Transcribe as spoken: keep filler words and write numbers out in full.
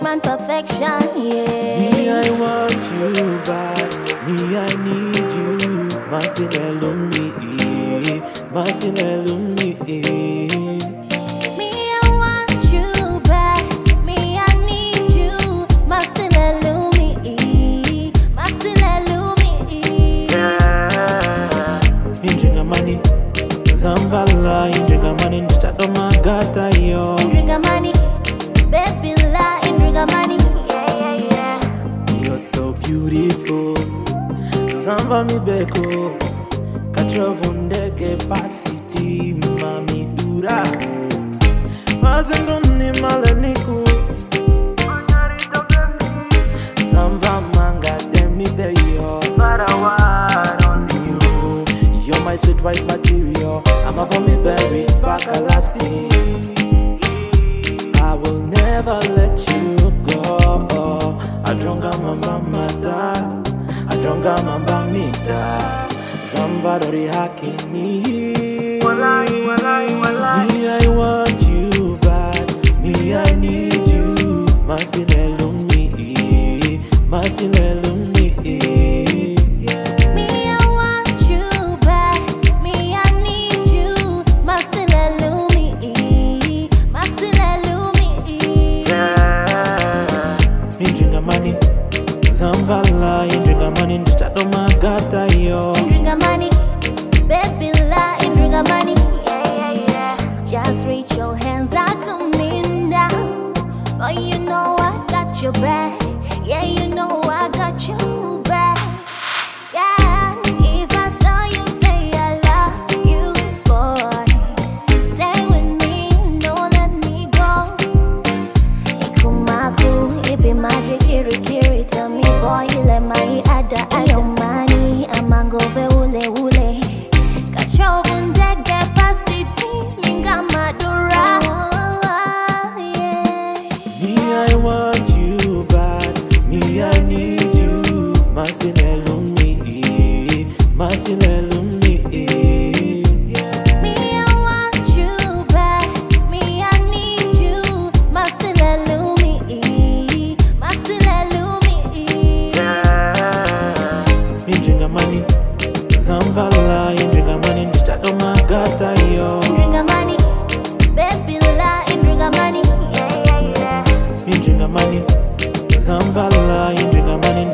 man perfection, yeah. Me, I want you bad. Me, I need you. Masinelu me, Masinelu me. Me, I want you bad. Me, I need you. Masinelu me, Masinelu me. Indringa money, Zamvala. Indringa money, Chato Magata yo. Indringa money, baby la. Indringa money, yeah, yeah, yeah. You're so beautiful. Zamba mi beko, katrovunde capacity, mami dura. Mazendo ni maleniku, Zamba manga demi beyo. You, you're my sweet white material. I'm a for me berry, back a lasting. I will never let you go. I don't got my mama. I don't got my bamita. Somebody hacking me. Me, I want you bad. Me, I need you. Masinelu me, Masinelu me. Me, I want you bad. Me, I need you. Masinelu me, Masinelu me. Indringa money, Zamvala. Indringa money, Chato Magata yo. Indringa money, baby la. Indringa money, yeah, yeah, yeah. Just reach your hands out to me now. Oh, you know I got your back. Yeah, you know I got you back. Yeah, if I tell you, say I love you, boy, stay with me, don't let me go. Ikumaku, ibi madri kiri kiri. Tell me, boy, you let my ada ada money. Amango ve ule ule. Kachovu ndege pasiti, minga madura. Me, I want you bad. Me, I need you. Masinelu me, Masinelu me. Me, I want you bad. Me, I need you. Masinelu me, Masinelu me. Indringa money, Zamvala. Indringa money, Chato Magata yo. Indringa money, baby la. Indringa money, yeah, yeah, yeah. Indringa money, Zamvala. Indringa money,